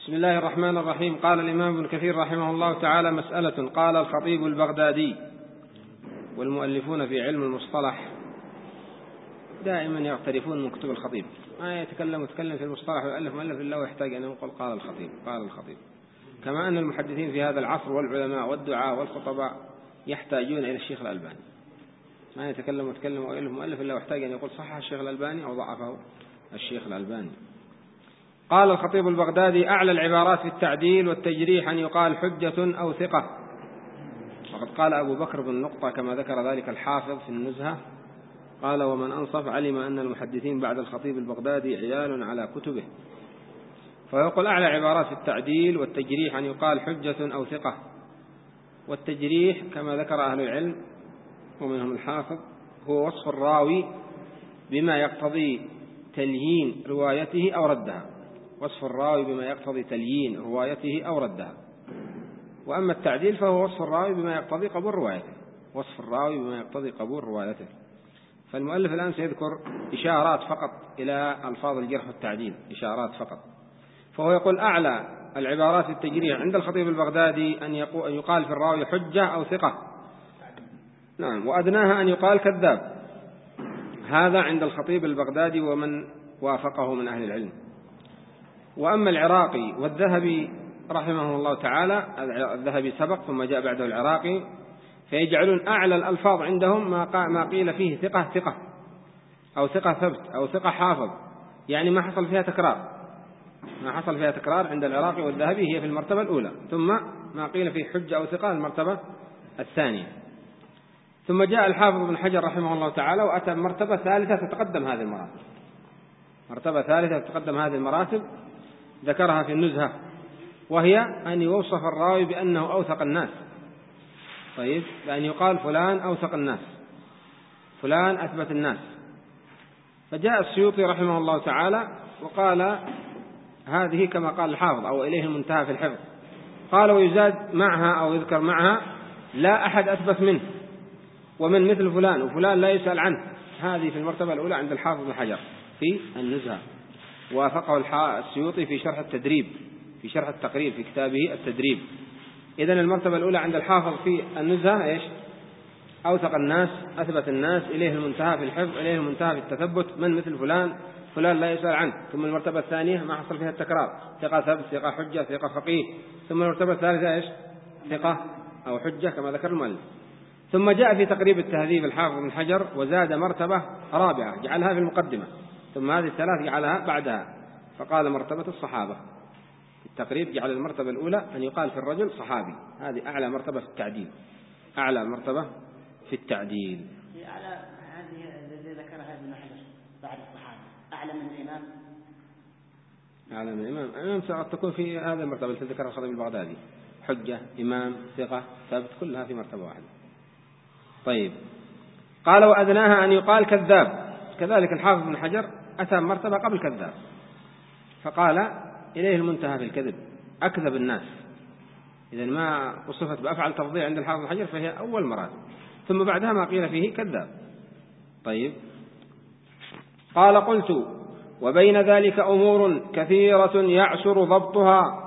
بسم الله الرحمن الرحيم. قال الإمام ابن كثير رحمه الله تعالى: مسألة. قال الخطيب البغدادي. والمؤلفون في علم المصطلح دائما يغترفون من كتب الخطيب، ما يتكلم في المصطلح ويؤلف مؤلف إلا ويحتاج أن يقول قال الخطيب قال الخطيب. كما أن المحدثين في هذا العصر والعلماء والدعاء والخطباء يحتاجون إلى الشيخ الألباني، ما يتكلم ويؤلف مؤلف إلا ويحتاج أن يقول صحح الشيخ الألباني أو ضعفه الشيخ الألباني. قال الخطيب البغدادي: أعلى العبارات في التعديل والتجريح أن يقال حجة أو ثقة. وقد قال أبو بكر بن نقطة كما ذكر ذلك الحافظ في النزهة، قال: ومن أنصف علم أن المحدثين بعد الخطيب البغدادي عيال على كتبه. فيقول أعلى عبارات في التعديل والتجريح أن يقال حجة أو ثقة. والتجريح كما ذكر أهل العلم ومنهم الحافظ هو وصف الراوي بما يقتضي تليين روايته أو ردها، وصف الراوي بما يقتضي تليين روايته أو ردها. وأما التعديل فهو وصف الراوي بما يقتضي قبول روايته، وصف الراوي بما يقتضي قبول روايته. فالمؤلف الآن سيذكر إشارات فقط إلى ألفاظ الجرح والتعديل، إشارات فقط. فهو يقول: أعلى العبارات في التجريح عند الخطيب البغدادي أن يقال في الراوي حجة أو ثقة، نعم، وأدناها أن يقال كذاب. هذا عند الخطيب البغدادي ومن وافقه من أهل العلم. وأما العراقي والذهبي رحمه الله تعالى، الذهبي سبق ثم جاء بعده العراقي، فيجعلون أعلى الألفاظ عندهم ما قيل فيه ثقة ثقة أو ثقة ثبت أو ثقة حافظ، يعني ما حصل فيها تكرار عند العراقي والذهبي هي في المرتبة الأولى، ثم ما قيل فيه حجة أو ثقة المرتبة الثانية. ثم جاء الحافظ بن حجر رحمه الله تعالى وأتى مرتبة ثالثة تتقدم هذه المراتب، ذكرها في النزهة، وهي أن يوصف الراوي بأنه أوثق الناس. طيب، بأن يقال فلان أوثق الناس، فلان أثبت الناس. فجاء السيوطي رحمه الله تعالى وقال: هذه كما قال الحافظ أو إليه المنتهى في الحفظ. قال: ويزاد معها أو يذكر معها: لا أحد أثبت منه، ومن مثل فلان، وفلان لا يسأل عنه. هذه في المرتبة الأولى عند الحافظ بن حجر في النزهة، وافقه السيوطي في شرح التقريب في كتابه التدريب. إذن المرتبة الأولى عند الحافظ في النزهة إيش؟ أوثق الناس، أثبت الناس، إليه المنتهى في الحفظ، إليه المنتهى في التثبت، من مثل فلان، فلان لا يسأل عنه. ثم المرتبة الثانية ما حصل فيها التكرار، ثقة ثبت، ثقة حجة، ثقة فقيه. ثم المرتبة الثالثة إيش؟ ثقة أو حجة كما ذكر المؤلف. ثم جاء في تقريب التهذيب الحافظ بن حجر وزاد مرتبة رابعة جعلها في المقدمة، ثم هذه الثلاث جعلها بعدها، فقال: مرتبة الصحابة. التقريب جعل المرتبة الأولى أن يقال في الرجل صحابي، هذه أعلى مرتبة في التعديل، أعلى مرتبة في التعديل. أعلى هذه الذي ذكرها ابن حجر بعد الصحابة، أعلى من الإمام. الإمام قد تكون في هذه المرتبة التي ذكرها الخطيب البغدادي: حجة، إمام، ثقة، ثبت، كلها في مرتبة واحدة. طيب، قال: وأدناها أن يقال كذاب. كذلك الحافظ بن حجر أتى مرتبة قبل كذاب، فقال: إليه المنتهى في الكذب، أكذب الناس. إذن ما وصفت بأفعل تفضيل عند الحافظ بن حجر فهي أول مراتب، ثم بعدها ما قيل فيه كذاب. طيب، قال: قلت: وبين ذلك أمور كثيرة يعسر ضبطها.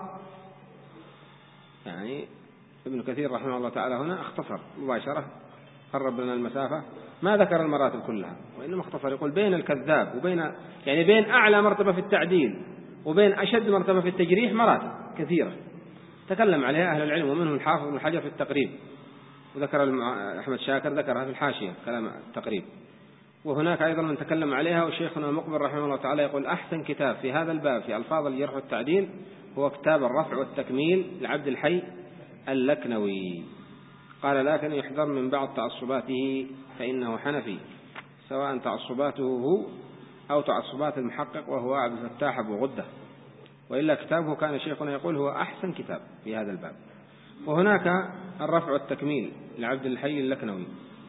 يعني ابن كثير رحمه الله تعالى هنا اختصر مباشرة، قرب لنا المسافة، ما ذكر المراتب كلها، وإنما اختصر، يقول: بين الكذاب وبين، يعني بين أعلى مرتبة في التعديل وبين أشد مرتبة في التجريح مراتب كثيرة تكلم عليها أهل العلم، ومنهم الحافظ بن حجر في التقريب، وذكر أحمد شاكر ذكرها في الحاشية كلام التقريب. وهناك أيضا من تكلم عليها، وشيخنا المقبل رحمه الله تعالى يقول: أحسن كتاب في هذا الباب في ألفاظ الجرح والتعديل هو كتاب الرفع والتكميل لعبد الحي اللكنوي. قال: لكن يحذر من بعض تعصباته فإنه حنفي، سواء تعصباته هو أو تعصبات المحقق وهو عبد الفتاح أبو غدة، وإلا كتابه كان شيخنا يقول هو أحسن كتاب في هذا الباب. وهناك الرفع والتكميل لعبد الحي اللكنوي.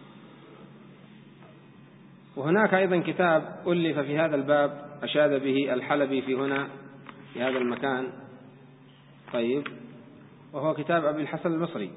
وهناك أيضا كتاب ألف في هذا الباب أشاد به الحلبي في هنا في هذا المكان، طيب، وهو كتاب أبي الحسن المصري.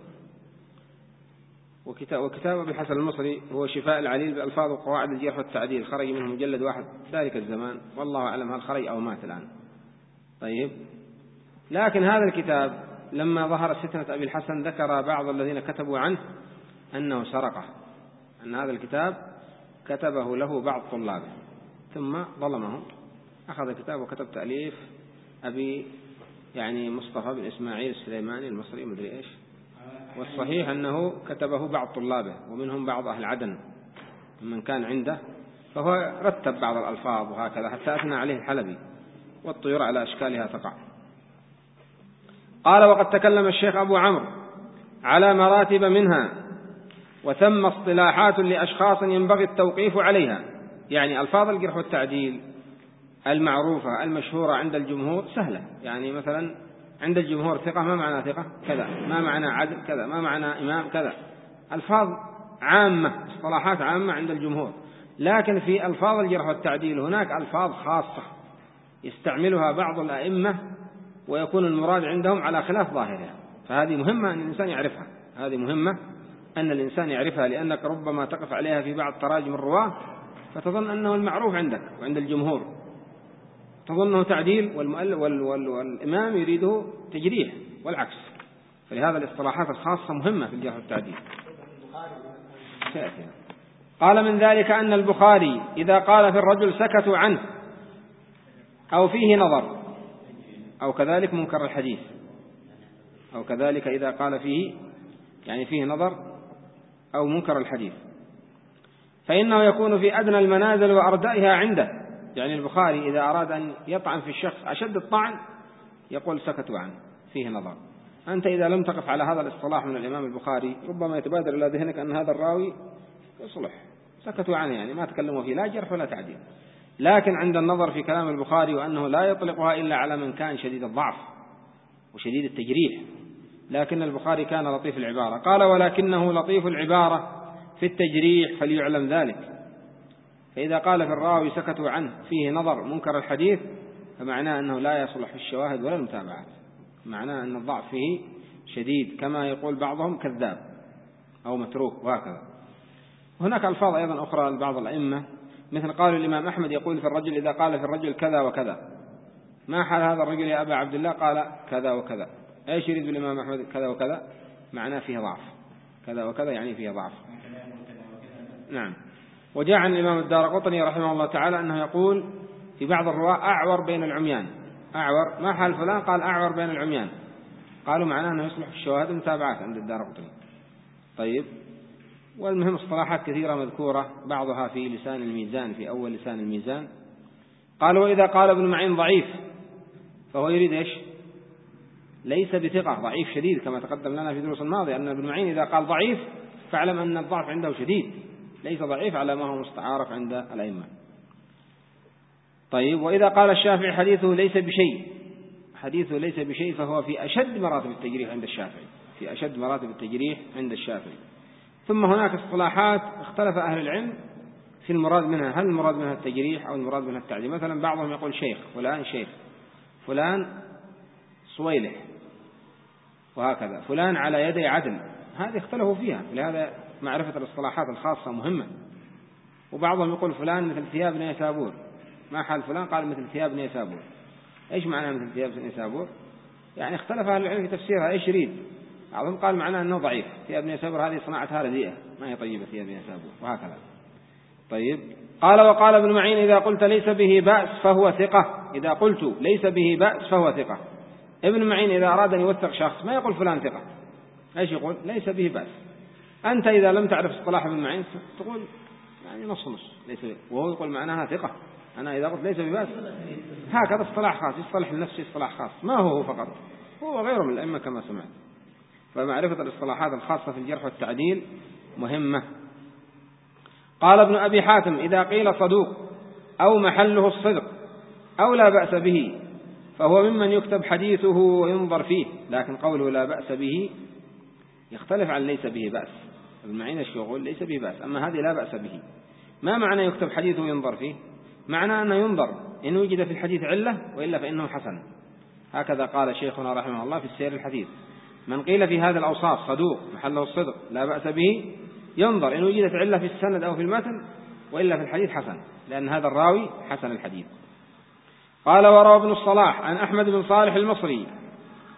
وكتاب أبي الحسن المصري هو شفاء العليل بألفاظ وقواعد الجرح والتعديل، خرج منه مجلد واحد ذلك الزمان، والله أعلم هل خرج أو مات الآن. طيب، لكن هذا الكتاب لما ظهرت فتنة أبي الحسن ذكر بعض الذين كتبوا عنه أنه سرقه، أن هذا الكتاب كتبه له بعض طلابه ثم ظلمهم، أخذ الكتاب وكتب تأليف أبي مصطفى بن إسماعيل السليماني المصري مدري إيش، والصحيح أنه كتبه بعض طلابه ومنهم بعض أهل عدن من كان عنده، فهو رتب بعض الألفاظ وهكذا حتى أثنى عليه الحلبي: والطيور على أشكالها تقع. قال: وقد تكلم الشيخ أبو عمرو على مراتب منها، وثم اصطلاحات لأشخاص ينبغي التوقيف عليها. يعني ألفاظ الجرح والتعديل المعروفة المشهورة عند الجمهور سهلة، يعني مثلا عند الجمهور ثقة ما معنى ثقة كذا، ما معنى عدل كذا، ما معنى إمام كذا، ألفاظ عامة، اصطلاحات عامة عند الجمهور. لكن في ألفاظ الجرح والتعديل هناك ألفاظ خاصة يستعملها بعض الأئمة ويكون المراد عندهم على خلاف ظاهرها، فهذه مهمة أن الإنسان يعرفها، هذه مهمة أن الإنسان يعرفها، لأنك ربما تقف عليها في بعض تراجم الرواة فتظن أنه المعروف عندك وعند الجمهور، تظنه تعديل والإمام يريده تجريح والعكس. فلهذا الاصطلاحات الخاصة مهمة في الجرح والتعديل. قال: من ذلك أن البخاري إذا قال في الرجل سكتوا عنه أو فيه نظر، أو كذلك منكر الحديث، أو كذلك إذا قال فيه فيه نظر أو منكر الحديث، فإنه يكون في أدنى المنازل وأردائها عنده. يعني البخاري إذا أراد أن يطعن في الشخص أشد الطعن يقول سكتوا عنه فيه نظر. أنت إذا لم تقف على هذا الاصطلاح من الإمام البخاري ربما يتبادر إلى ذهنك أن هذا الراوي يصلح، سكتوا عنه ما تكلموا فيه لا جرح ولا تعديل. لكن عند النظر في كلام البخاري وأنه لا يطلقها إلا على من كان شديد الضعف وشديد التجريح، لكن البخاري كان لطيف العبارة. قال: ولكنه لطيف العبارة في التجريح فليعلم ذلك. فإذا قال في الراوي سكتوا عنه فيه نظر منكر الحديث فمعناه أنه لا يصلح في الشواهد ولا المتابعات، معناه أن الضعف فيه شديد، كما يقول بعضهم كذاب أو متروك وهكذا. هناك ألفاظ أيضا أخرى لبعض الأئمة، مثل قال الإمام أحمد يقول في الرجل إذا قال في الرجل كذا وكذا: ما حال هذا الرجل يا أبا عبد الله؟ قال كذا وكذا. إيش يريد الإمام أحمد كذا وكذا؟ معناه فيه ضعف، كذا وكذا يعني فيه ضعف. نعم. وجاء عن الإمام الدارقطني رحمه الله تعالى أنه يقول في بعض الرواة أعور بين العميان. أعور، ما حال فلان؟ قال أعور بين العميان. قالوا معناه أنه يصلح في الشواهد والمتابعات عند الدارقطني. طيب، والمهم اصطلاحات كثيرة مذكورة بعضها في لسان الميزان، في أول لسان الميزان. قالوا: وإذا قال ابن معين ضعيف فهو يريد إيش؟ ليس بثقة، ضعيف شديد، كما تقدم لنا في دروس الماضية أن ابن معين إذا قال ضعيف فاعلم أن الضعف عنده شديد، ليس ضعيف على ما هو مستعارف عند الأئمة. طيب، وإذا قال الشافعي حديثه ليس بشيء، حديثه ليس بشيء فهو في أشد مراتب التجريح عند الشافعي، في أشد مراتب التجريح عند الشافعي. ثم هناك اصطلاحات اختلف أهل العلم في المراد منها، هل المراد منها التجريح أو المراد منها التعديل. مثلا بعضهم يقول شيخ فلان، شيخ فلان صويلح، وهكذا فلان على يدي عدل، هذه اختلفوا فيها، لهذا معرفة الاصطلاحات الخاصة مهمة. وبعضهم يقول فلان مثل ثياب نيسابور، ما حال فلان؟ قال مثل ثياب نيسابور. ايش معنى مثل ثياب نيسابور؟ يعني اختلف اهل العلم في تفسيرها، ايش يريد؟ بعضهم قال معناه انه ضعيف، ثياب نيسابور هذه صناعتها رديئة ما هي طيبة ثياب نيسابور، وهكذا. طيب، قال: وقال ابن معين: إذا قلت ليس به بأس فهو ثقة. إذا قلت ليس به بأس فهو ثقة. ابن معين إذا أراد أن يوثق شخص ما يقول فلان ثقة، ايش يقول؟ ليس به بأس. أنت إذا لم تعرف اصطلاح ابن معين تقول نص نص، ليس، وهو يقول معناها ثقة. أنا إذا قلت ليس ببأس هكذا اصطلاح خاص، يصطلح لنفسه اصطلاح خاص، ما هو فقط، هو غيره من الأئمة كما سمعت. فمعرفة الاصطلاحات الخاصة في الجرح والتعديل مهمة. قال ابن أبي حاتم: إذا قيل صدوق أو محله الصدق أو لا بأس به فهو ممن يكتب حديثه وينظر فيه. لكن قوله لا بأس به يختلف عن ليس به بأس. ابن معين ايش يقول؟ ليس به بأس، أما هذه لا بأس به. ما معنى يكتب حديثه وينظر فيه؟ معنى أنه ينظر إن وجد في الحديث علة وإلا فإنه حسن. هكذا قال شيخنا رحمه الله في السير الحديث: من قيل في هذا الأوصاف صدوق محله الصدق لا بأس به ينظر إن وجدت علة في السند أو في المتن وإلا في الحديث حسن، لأن هذا الراوي حسن الحديث. قال: وروى ابن الصلاح عن أحمد بن صالح المصري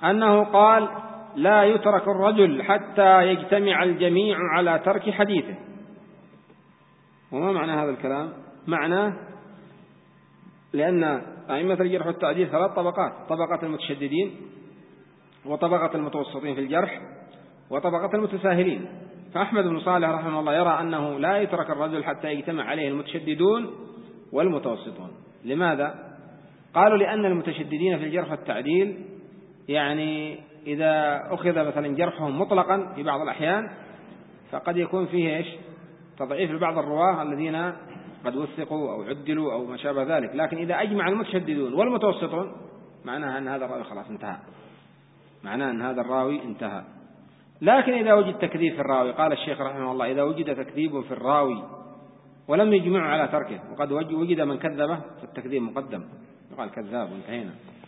أنه قال لا يترك الرجل حتى يجتمع الجميع على ترك حديثه. وما معنى هذا الكلام؟ معناه لأن أئمة الجرح والتعديل 3 طبقات: طبقة المتشددين، وطبقة المتوسطين في الجرح، وطبقة المتساهلين. فأحمد بن صالح رحمه الله يرى أنه لا يترك الرجل حتى يجتمع عليه المتشددون والمتوسطون. لماذا؟ قالوا لأن المتشددين في الجرح والتعديل يعني إذا أخذ مثلا جرحهم مطلقا في بعض الأحيان فقد يكون فيه إيش؟ تضعيف لبعض الرواة الذين قد وثقوا أو عدلوا أو ما شابه ذلك. لكن إذا أجمع المتشددون والمتوسطون معناها أن هذا الراوي خلاص انتهى، معناه أن هذا الراوي انتهى. لكن إذا وجد تكذيب في الراوي، قال الشيخ رحمه الله: إذا وجد تكذيب في الراوي ولم يجمعوا على تركه، وقد وجد من كذبه فالتكذيب مقدم، يقال كذاب وانتهينا،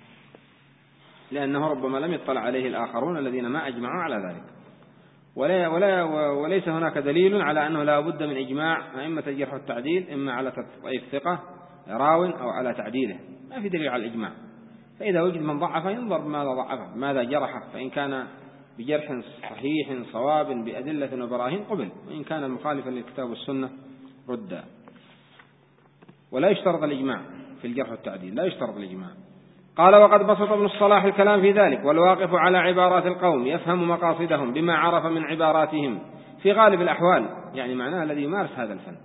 لأنه ربما لم يطلع عليه الآخرون الذين ما أجمعوا على ذلك. وليس هناك دليل على أنه لا بد من إجماع أئمة الجرح والتعديل إما على تضعيف ثقة راو أو على تعديله، ما في دليل على الإجماع. فإذا وجد من ضعفه ينظر بماذا ضعفه، ماذا جرحه، فإن كان بجرح صحيح صواب بأدلة وبراهين قبل، وإن كان مخالفا للكتاب والسنة رد. ولا يشترط الإجماع في الجرح والتعديل، لا يشترط الإجماع. قال: وقد بسط ابن الصلاح الكلام في ذلك، والواقف على عبارات القوم يفهم مقاصدهم بما عرف من عباراتهم في غالب الأحوال، يعني معناه الذي يمارس هذا الفن.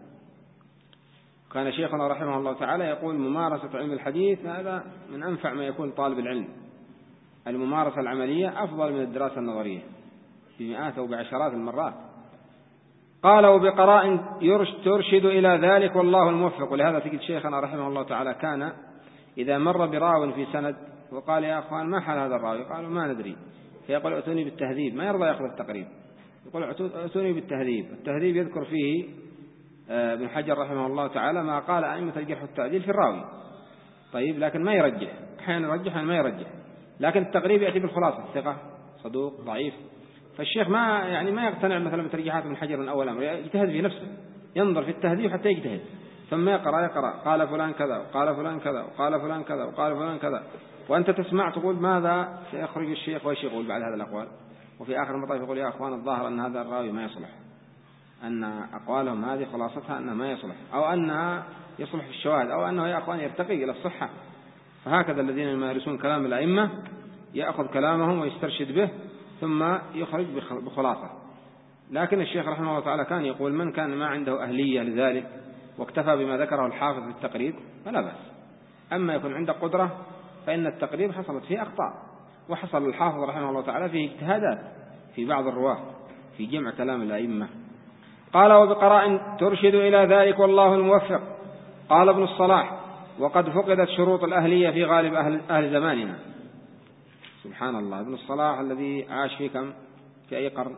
كان شيخنا رحمه الله تعالى يقول: ممارسة علم الحديث هذا من أنفع ما يكون طالب العلم، الممارسة العملية أفضل من الدراسة النظرية بمئات أو بعشرات المرات. قال: وبقراء ترشد إلى ذلك والله الموفق. ولهذا تجد شيخنا رحمه الله تعالى كان إذا مر براو في سند وقال: يا أخوان ما حال هذا الراوي؟ قالوا: ما ندري. فيقول: ائتوني بالتهذيب، ما يرضى يأخذ التقريب، يقول: ائتوني بالتهذيب. التهذيب يذكر فيه ابن حجر رحمه الله تعالى ما قال أئمة الجرح والتعديل في الراوي. طيب، لكن ما يرجح، أحيانا يرجح أحيانا ما يرجح. لكن التقريب يأتي بالخلاصة: ثقة، صدوق، ضعيف. فالشيخ ما يقتنع مثلا بترجيحات ابن حجر من أول أمر، يجتهد في نفسه، ينظر في التهذيب حتى يجتهد، ثم يقرأ قال فلان كذا وقال فلان كذا وقال فلان كذا وقال فلان كذا، وأنت تسمع تقول ماذا سيخرج الشيخ وإيش يقول بعد هذا الأقوال. وفي آخر المطاف يقول: يا أخوان الظاهر أن هذا الراوي ما يصلح، أن أقوالهم هذه خلاصتها أنه ما يصلح، أو أنها يصلح في الشواهد، أو أنه يا أخوان يرتقي إلى الصحة. فهكذا الذين يمارسون كلام الأئمة يأخذ كلامهم ويسترشد به ثم يخرج بخلاصة. لكن الشيخ رحمه الله تعالى كان يقول: من كان ما عنده أهلية لذلك واكتفى بما ذكره الحافظ في التقريب فلا بأس. أما يكون عنده قدرة فإن التقريب حصلت فيه أخطاء، وحصل الحافظ رحمه الله تعالى فيه اجتهادات في بعض الرواة في جمع كلام الأئمة. قال: وبقراء ترشد إلى ذلك والله الموفق. قال ابن الصلاح: وقد فقدت شروط الأهلية في غالب أهل زماننا. سبحان الله، ابن الصلاح الذي عاش في كم؟ في أي قرن؟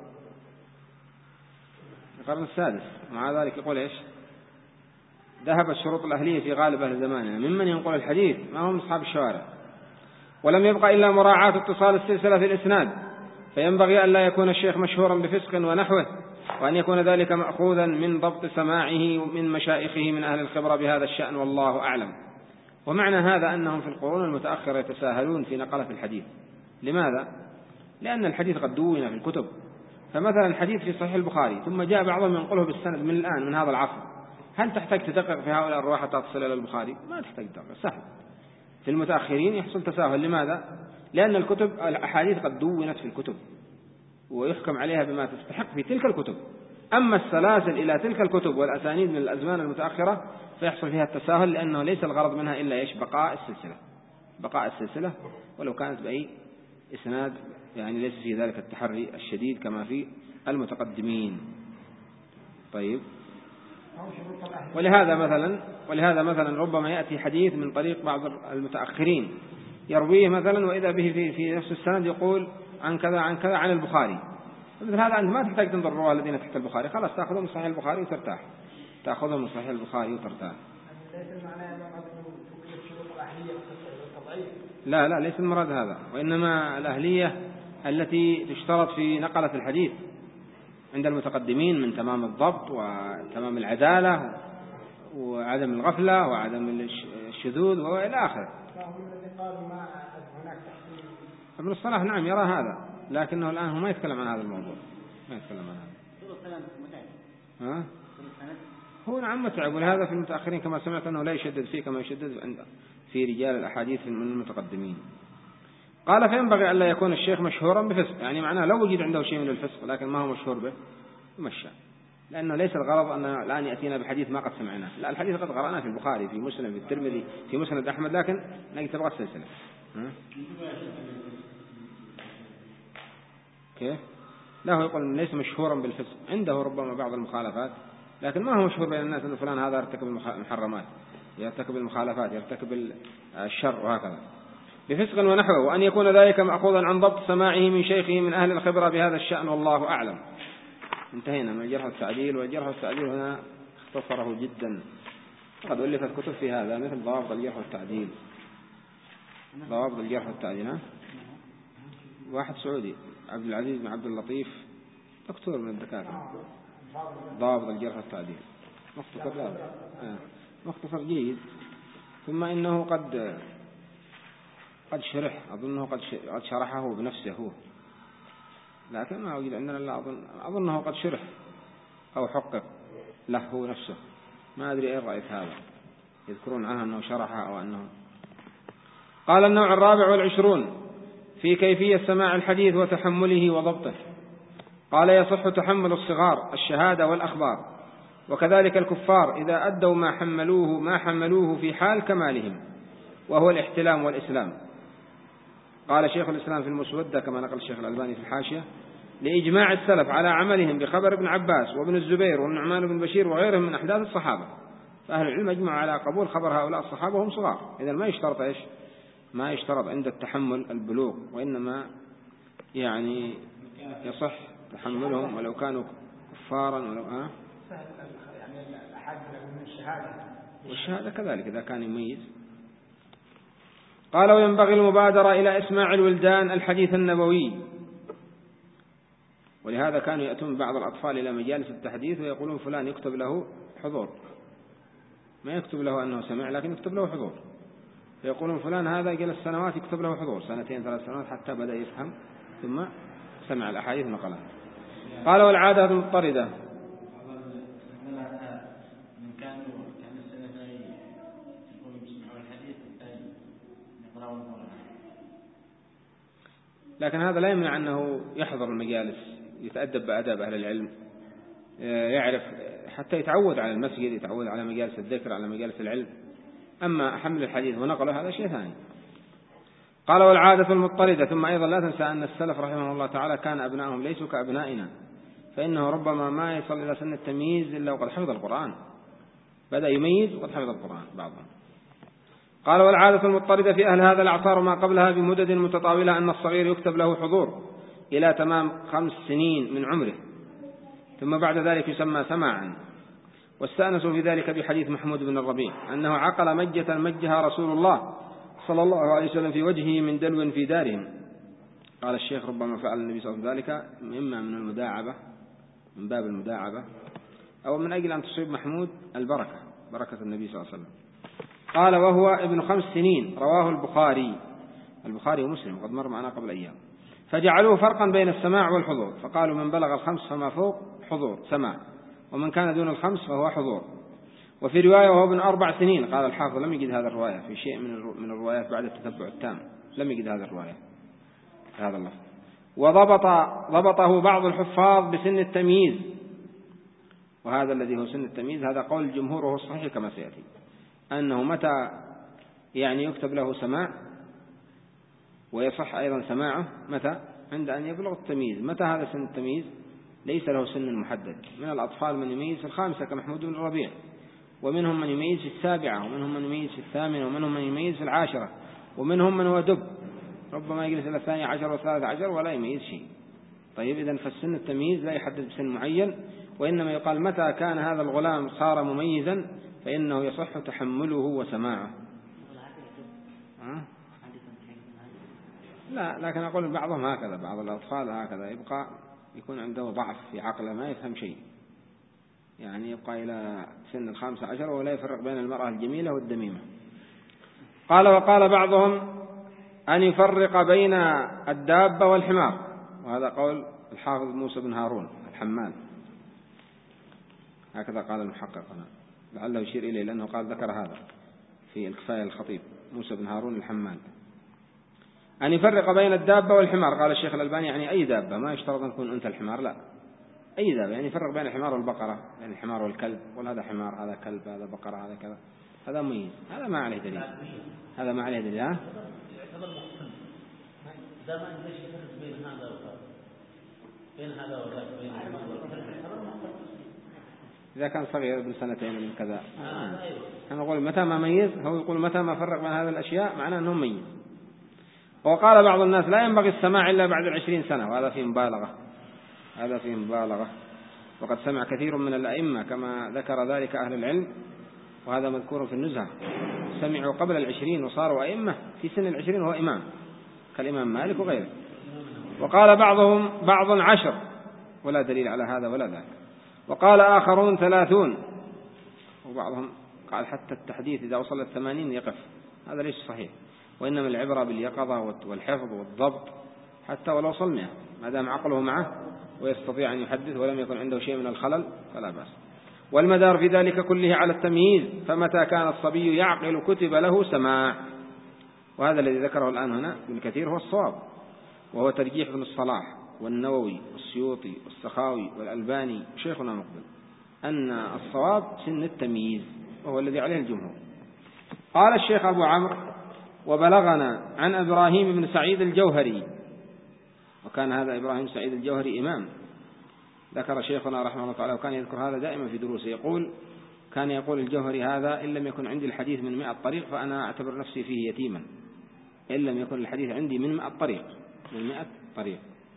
القرن السادس. مع ذلك يقول إيش؟ ذهبت شروط الأهلية في غالب أهل زماننا ممن ينقل الحديث ما هم أصحاب الشوارع، ولم يبقى إلا مراعاة اتصال السلسلة في الإسناد، فينبغي أن لا يكون الشيخ مشهورا بفسق ونحوه، وأن يكون ذلك مأخوذا من ضبط سماعه من مشايخه من أهل الخبرة بهذا الشأن، والله أعلم. ومعنى هذا أنهم في القرون المتأخرة يتساهلون في نقلة الحديث. لماذا؟ لأن الحديث قد دون في الكتب. فمثلا الحديث في صحيح البخاري ثم جاء بعضهم ينقله بالسند من الآن من هذا العصر، هل تحتاج تدقق في هؤلاء الرواة حتى تصل إلى البخاري؟ ما تحتاج تدقق، سهل. في المتأخرين يحصل تساهل. لماذا؟ لأن الأحاديث قد دونت في الكتب ويحكم عليها بما تستحق في تلك الكتب. أما السلاسل إلى تلك الكتب والأسانيد من الأزمان المتأخرة فيحصل فيها التساهل، لأنه ليس الغرض منها إلا إيش؟ بقاء السلسلة ولو كانت بأي إسناد، يعني ليس في ذلك التحري الشديد كما في المتقدمين. طيب، ولهذا مثلا ربما يأتي حديث من طريق بعض المتأخرين يرويه مثلا وإذا به في نفس السند يقول عن كذا عن كذا عن البخاري. مثل هذا أنت ما تحتاج تنظر الرواة الذين تحت البخاري، خلاص تأخذهم من صحيح البخاري وترتاح، تأخذهم من صحيح البخاري وترتاح. لا ليس المراد هذا، وإنما الأهلية التي تشترط في نقلة الحديث عند المتقدمين من تمام الضبط وتمام العدالة وعدم الغفلة وعدم الشذوذ وإلى آخره. ابن الصلاح نعم يرى هذا، لكنه الآن هو ما يتكلم عن هذا الموضوع، ما يتكلم عن هذا. هو نعم متعب، ولهذا في المتأخرين كما سمعت أنه لا يشدد فيه كما يشدد في رجال الأحاديث من المتقدمين. قال فينبغي ألا يكون الشيخ مشهورا بفسق، يعني معناه لو وجد عنده شيء من الفسق لكن ما هو مشهور به يمشى، لأنه ليس الغرض أن الآن يأتينا بحديث ما قد سمعناه، لا الحديث قد قرأناه في البخاري في مسلم في الترمذي في مسند أحمد، لكن نبغى السلسلة. كيف؟ لا هو يقول ليس مشهورا بالفسق، عنده ربما بعض المخالفات لكن ما هو مشهور بين الناس أن فلان هذا يرتكب المحرمات، يرتكب المخالفات، يرتكب الشر وهكذا بفسق ونحوه، وأن يكون ذلك مأخوذا عن ضبط سماعه من شيخه من أهل الخبرة بهذا الشأن، والله أعلم. انتهينا من الجرح والتعديل، والجرح والتعديل هنا اختصره جدا، قد ألفت كتب في هذا مثل ضوابط الجرح والتعديل. ضوابط الجرح والتعديل واحد سعودي عبد العزيز بن عبد اللطيف دكتور من الدكاترة، ضوابط الجرح والتعديل مختصر جيد، ثم إنه قد شرح، أظنه قد شرحه بنفسه هو، لكن ما أوجد عندنا إلا أظنه قد شرح أو حقق له هو نفسه، ما أدري إيه رأيت هذا، يذكرون عنه أنه شرحه أو أنه. قال النوع 24 في كيفية سماع الحديث وتحمله وضبطه. قال يصح تحمل الصغار الشهادة والأخبار، وكذلك الكفار إذا أدوا ما حملوه في حال كمالهم، وهو الاحتلام والإسلام. قال شيخ الإسلام في المسودة كما نقل الشيخ الألباني في الحاشية لإجماع السلف على عملهم بخبر ابن عباس وابن الزبير والنعمان بن بشير وغيرهم من أحداث الصحابة، فأهل العلم أجمعوا على قبول خبر هؤلاء الصحابة وهم صغار. إذن ما يشترط إيش؟ ما يشترط عند التحمل البلوغ، وإنما يعني يصح تحملهم ولو كانوا كفارا ولو والشهادة كذلك إذا كان يميز. قال وينبغي المبادرة إلى إسماع الولدان الحديث النبوي، ولهذا كانوا يأتون بعض الأطفال إلى مجالس التحديث ويقولون فلان يكتب له حضور، ما يكتب له أنه سمع لكن يكتب له حضور، فيقولون فلان هذا جلس سنوات يكتب له حضور 2 3 سنوات حتى بدأ يفهم ثم سمع الأحاديث نقلها. قال والعادة المضطردة. لكن هذا لا يمنع أنه يحضر المجالس، يتأدب بأداب أهل العلم، يعرف حتى يتعود على المسجد، يتعود على مجالس الذكر، على مجالس العلم. أما حمل الحديث ونقله هذا شيء ثاني. قال والعادة المضطردة. ثم أيضا لا تنسى أن السلف رحمه الله تعالى كان أبنائهم ليسوا كأبنائنا، فإنه ربما ما يصل إلى سن التمييز إلا وقد حفظ القرآن، بدأ يميز وقد حفظ القرآن بعضهم. قال والعادة المضطردة في أهل هذا الأعصار ما قبلها بمدد متطاولة أن الصغير يكتب له حضور إلى تمام 5 سنين من عمره، ثم بعد ذلك يسمى سماعا. واستأنسوا في ذلك بحديث محمود بن الربيع أنه عقل مجة مجها رسول الله صلى الله عليه وسلم في وجهه من دلو في دارهم. قال الشيخ ربما فعل النبي صلى الله عليه وسلم ذلك إما من المداعبة، من باب المداعبة، أو من أجل أن تصيب محمود البركة، بركة النبي صلى الله عليه وسلم. قال وهو ابن 5 سنين، رواه البخاري ومسلم قد مر معنا قبل أيام. فجعلوه فرقا بين السماع والحضور، فقالوا من بلغ 5 فما فوق حضور سماع، ومن كان دون 5 فهو حضور. وفي رواية وهو ابن 4 سنين، قال الحافظ لم يجد هذا الرواية في شيء من الروايات بعد التتبع التام، لم يجد هذا الرواية هذا اللفظ. وضبطه بعض الحفاظ بسن التمييز، وهذا الذي هو سن التمييز هذا قول الجمهور وهو الصحيح كما سيأتي، أنه متى يعني يكتب له سماع ويصح أيضا سماعه متى عند أن يبلغ التمييز. متى هذا سن التمييز؟ ليس له سن محدد. من الأطفال من يميز في 5 كمحمود بن الربيع، ومنهم من يميز في 7، ومنهم من يميز في 8، ومنهم من يميز في 10، ومنهم من هو دب ربما يجلس إلى 12 و13 ولا يميز شيء. طيب إذن فالسن التمييز لا يحدد بسن معين، وإنما يقال متى كان هذا الغلام صار مميزا فإنه يصح تحمله وسماعه. لا، لكن أقول بعضهم هكذا، بعض الأطفال هكذا يكون عنده ضعف في عقله، ما يفهم شيء، يعني يبقى إلى سن 15 ولا يفرق بين المرأة الجميلة والدميمة. قال وقال بعضهم أن يفرق بين الدابة والحمار، وهذا قول الحافظ موسى بن هارون الحمال، هكذا قال المحقق هنا، لعله يشير إليه لأنه قال ذكر هذا في الكفاية الخطيب موسى بن هارون الحمال. أن يفرق بين الدابة والحمار، قال الشيخ الألباني يعني أي دابة، ما يشترط أن تكون أنت الحمار، لا أي دابة، يعني يفرق بين الحمار والبقرة، يعني الحمار والكلب، وهذا حمار هذا كلب هذا بقرة هذا كذا، هذا مميز، هذا ما عليه دليل، هذا ما عليه دليل. ها؟ إذا كان صغير ابن سنتين من كذا، أنا أقول متى ما ميز، هو يقول متى ما فرق بين هذه الأشياء معناه أنه ميز. وقال بعض الناس لا ينبغي السماع إلا بعد 20 سنة، وهذا فيه مبالغة، هذا فيه مبالغة، وقد سمع كثير من الأئمة كما ذكر ذلك أهل العلم، وهذا مذكور في النزهة، سمعوا قبل 20 وصاروا أئمة في سن 20 وهو إمام كالإمام مالك وغيره. وقال بعض 10 ولا دليل على هذا ولا ذاك، وقال آخرون 30، وبعضهم قال حتى التحديث إذا وصل 80 يقف، هذا ليس صحيح، وإنما العبرة باليقظة والحفظ والضبط، حتى ولو وصل 100 ما دام عقله معه ويستطيع أن يحدث ولم يكن عنده شيء من الخلل فلا بأس. والمدار في ذلك كله على التمييز، فمتى كان الصبي يعقل كتب له سماع، وهذا الذي ذكره الآن هنا ابن كثير هو الصواب، وهو ترجيح ابن الصلاح والنووي والسيوطي والسخاوي والألباني وشيخنا مقبل، أن الصواب سن التمييز، وهو الذي عليه الجمهور. قال الشيخ أبو عمرو: وبلغنا عن إبراهيم بن سعيد الجوهري، وكان هذا إبراهيم سعيد الجوهري إمام، ذكر شيخنا رحمه الله تعالى، وكان يذكر هذا دائما في دروسه، كان يقول الجوهري هذا: إن لم يكن عندي الحديث من 100 طريق فأنا أعتبر نفسي فيه يتيما، إن لم يكن الحديث عندي من 100 طريق، من 100 طريق،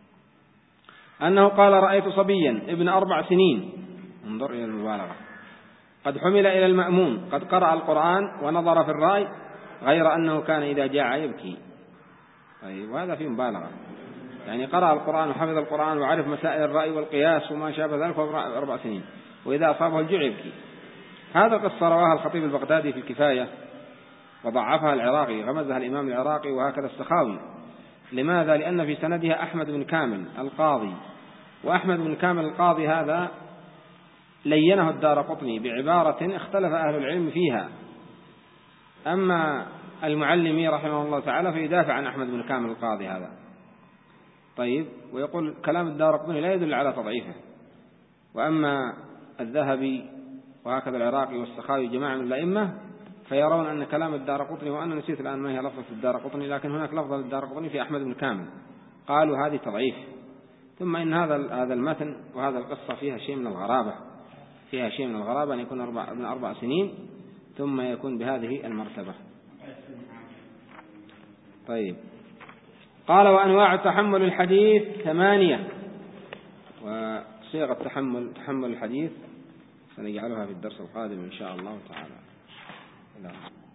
أنه قال: رأيت صبيا ابن 4 سنين، انظر إلى المبالغة، قد حمل إلى المأمون، قد قرأ القرآن ونظر في الرأي، غير أنه كان إذا جاع يبكي. طيب، وهذا فيه مبالغة، يعني قرأ القرآن وحفظ القرآن وعرف مسائل الرأي والقياس وما شابه ذلك، وهو 4 سنين، وإذا أصابه الجوع يبكي. هذا قصة رواها الخطيب البغدادي في الكفاية، وضعفها العراقي، غمزها الإمام العراقي، وهكذا السخاوي. لماذا؟ لأن في سندها أحمد بن كامل القاضي، وأحمد بن كامل القاضي هذا لينه الدارقطني بعبارة اختلف أهل العلم فيها، أما المعلمي رحمه الله تعالى فيدافع عن أحمد بن كامل القاضي هذا. طيب، ويقول كلام الدارقطني لا يدل على تضعيفه، وأما الذهبي وهكذا العراقي والسخاوي جماعة من الأئمة فيرون أن كلام الدارقطني، وأنا نسيت الآن ما هي لفظة الدارقطني، لكن هناك لفظة للدارقطني في أحمد بن كامل، قالوا هذه تضعيف. ثم إن هذا المتن وهذا القصة فيها شيء من الغرابة، فيها شيء من الغرابة أن يكون ابن 4 سنين ثم يكون بهذه المرتبة. طيب، قال: وأنواع تحمل الحديث 8، وصيغة تحمل الحديث سنجعلها في الدرس القادم إن شاء الله تعالى.